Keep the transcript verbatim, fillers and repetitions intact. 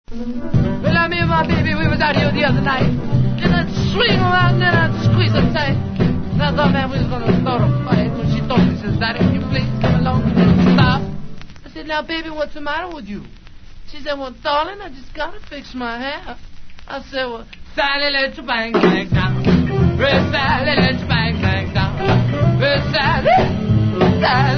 Well, me and my baby, we was out here the other night. And I'd swing around and I'd squeeze her tight. And I thought, man, we was going to start a fight. When she told me, she says, Daddy, can you please come along and stop? I said, now, baby, what's the matter with you? She said, well, darling, I just got to fix my hair. I said, well, Sally, let your bang, bang down. Well, Sally, let your bang, bang down. Well, Sally, Sally.